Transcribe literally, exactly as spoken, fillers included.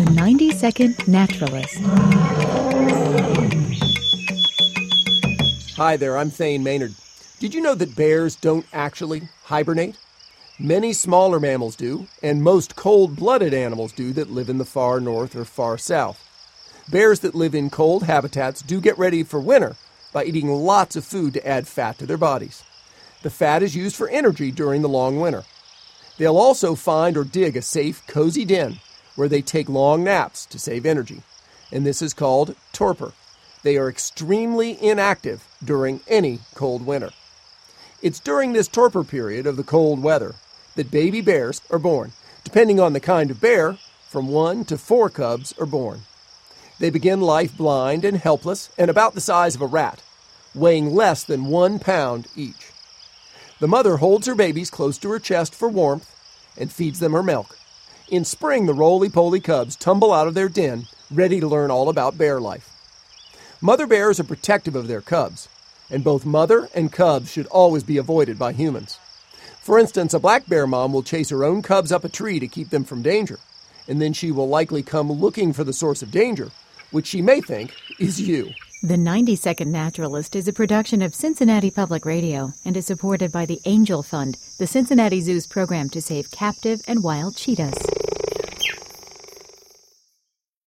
ninety second Naturalist. Hi there, I'm Thane Maynard. Did you know that bears don't actually hibernate? Many smaller mammals do, and most cold-blooded animals do that live in the far north or far south. Bears that live in cold habitats do get ready for winter by eating lots of food to add fat to their bodies. The fat is used for energy during the long winter. They'll also find or dig a safe, cozy den where they take long naps to save energy, and this is called torpor. They are extremely inactive during any cold winter. It's during this torpor period of the cold weather that baby bears are born. Depending on the kind of bear, from one to four cubs are born. They begin life blind and helpless and about the size of a rat, weighing less than one pound each. The mother holds her babies close to her chest for warmth and feeds them her milk. In spring, the roly-poly cubs tumble out of their den, ready to learn all about bear life. Mother bears are protective of their cubs, and both mother and cubs should always be avoided by humans. For instance, a black bear mom will chase her own cubs up a tree to keep them from danger, and then she will likely come looking for the source of danger, which she may think is you. The ninety second Naturalist is a production of Cincinnati Public Radio and is supported by the Angel Fund, the Cincinnati Zoo's program to save captive and wild cheetahs.